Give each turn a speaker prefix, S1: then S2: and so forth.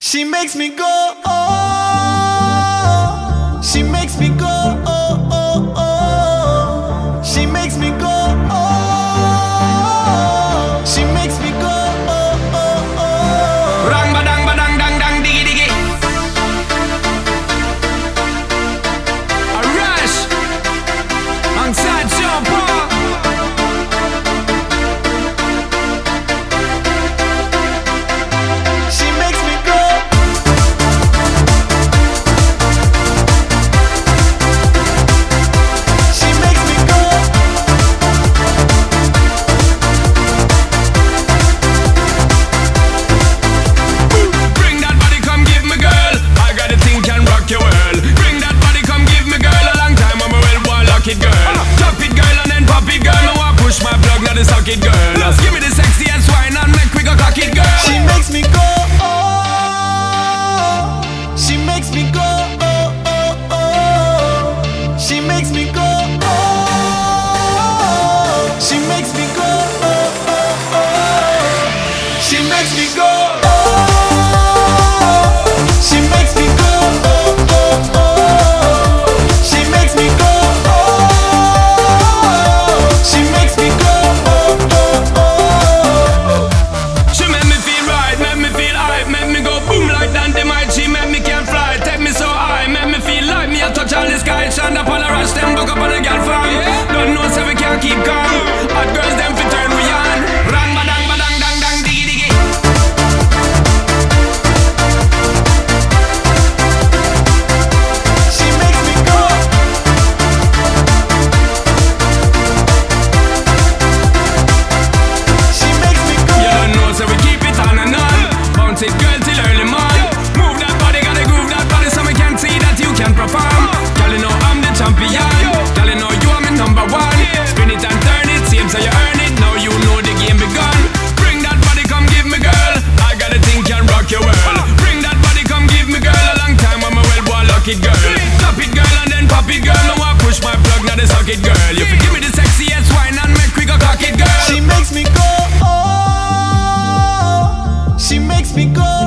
S1: She makes me go, oh. She makes me go, oh, oh, oh. She makes me go, oh. She makes me go, oh, oh, oh.
S2: Rang badang badang dang dang diggy diggy. A rush alongside Sean Paul.
S1: She makes me go. She makes me go.
S2: Bring that body, come give me, girl. I got a thing can rock your world. Bring that body, come give me, girl. A long time I'm a well boy, lock it, girl. Drop it, girl, and then pop it, girl. I want push my plug, now the socket, girl. Just give me the sexy ass wine and make we go cock it, girl.
S1: She makes me go, oh. She makes me go, oh, oh, oh. She makes me go, oh. She makes me go, oh, oh, oh. She makes me go, oh. She makes me go, oh, oh, oh. She makes me go, oh. She makes me go, oh, oh, oh.
S2: She make me feel right, make me feel hype, make me go boom like dynamite. She make me can fly, take me so high, make me feel like me a touch all the sky. Shine up on a rush, them buck up on a girl farm. Don't know so we can't keep calm. Hot girls them fi turn we on. Rang badang badang dang dang diggy diggy.
S1: She makes me go. She makes me go.
S2: You don't know so we keep it on and on. Bounce it girl till early morning. Move that body, gotta groove that body so we can see that you can perform. Girl you know I'm the champion. Girl you know you are my number one. Spin it and turn it, seems so you earn it. Now you know the game begun. Bring that body, come give me, girl. I got a thing can rock your world. Bring that body, come give me, girl. A long time I'm a well boy, lock it, girl. Drop it, girl, and then pop it, girl. Now I push my plug, now the socket, girl. You fi give me the sexy ass wine and make we go cock it, girl.
S1: She makes me go, oh. She makes me go,